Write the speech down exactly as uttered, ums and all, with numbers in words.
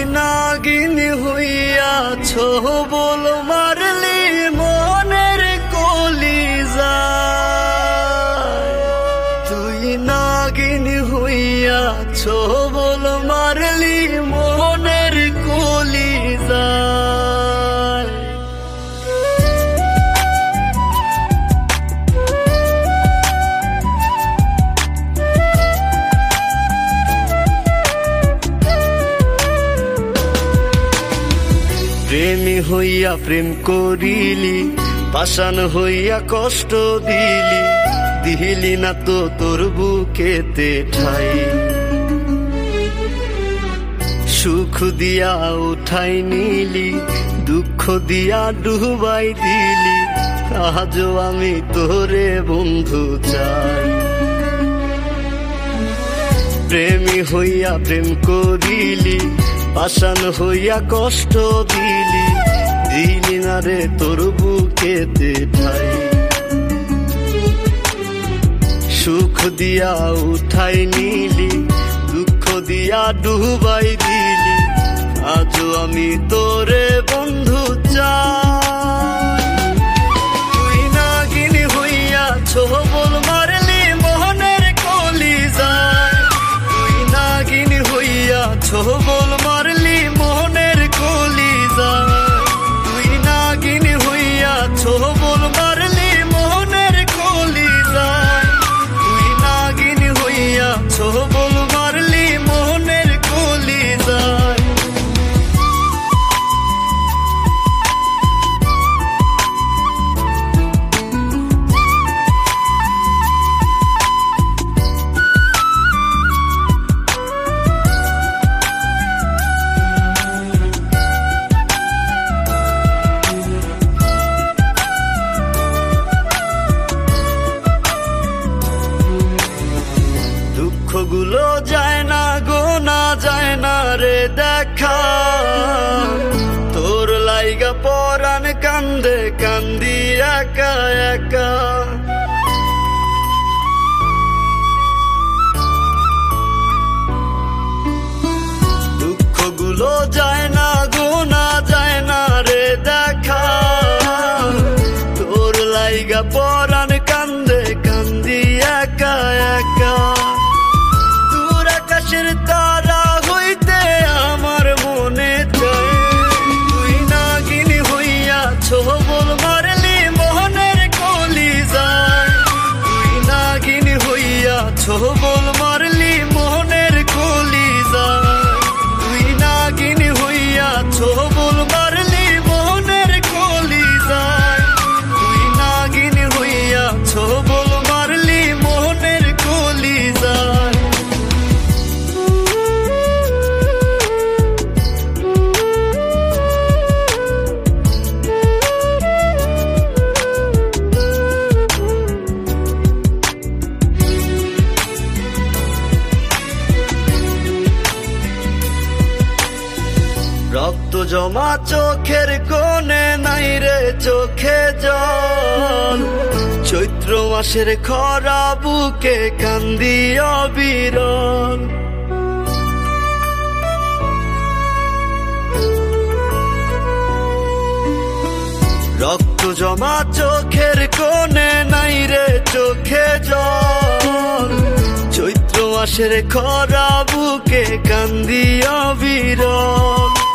নাগিন হইয়াছো বল মারলি মনের কলিজায়, তুই নাগিন হইয়াছো বল মারলি মনের কলিজায়। প্রেমী হইয়া প্রেম করিলি, পাষাণ হইয়া কষ্ট দিলি, দিলি না তো তোর বুকেতে ঠাই। সুখ দিয়া উঠাই নিলি, দুঃখ দিয়া ডুবাই দিলি, আজও আমি তোরে বন্ধু চাই। প্রেমী হইয়া প্রেম করিলি, পাষাণ হইয়া কষ্ট দিলি, দিলি না রে তোর বুকেতে ঠাই। সুখ দিয়া উঠাই নিলি, দুঃখ দিয়া ডুবাই দিলি, আজও আমি তোরে বন্ধু চাই। তুই নাগিন হইয়াছো বল মারলি মোহনের কলিজায়, তুই নাগিন হইয়াছো বল মারলি মোহনের কলিজায়, তুই নাগিন হইয়াছো বল মারলি মোহনের কলিজায়, তুই নাগিন হইয়াছো বল মারলি মোহনের কলিজায়। দুঃখগুলো যায় না গোনা যায় না রে দেখা, তোর লাইগা পরাণ কান্দে কান্দি একা একা। দুঃখগুলো যায় না গোনা যায় না রে দেখা, তোর লাইগা পরাণ কান্দে কান্দি একা একা। দূর আকাশের তারা হইতে আমার মনে চায়, তুই নাগিন হইয়াছো বল মারলি মোহনের কলিজায়, তুই নাগিন হইয়াছো বল মারলি মোহনের কলিজায়, তুই নাগিন হইয়াছো বল মারলি মোহনের কলিজায়, তুই নাগিন হইয়াছো বল মারলি মোহনের কলিজায়। রক্ত জমা চোখের কোণে নাই রে চোখে জল, চৈত্র মাসের খরা বুকে কান্দি অবিরল। রক্ত জমা চোখের কোণে নাই রে চোখে জল, চৈত্র মাসের খরা বুকে কান্দি অবিরল।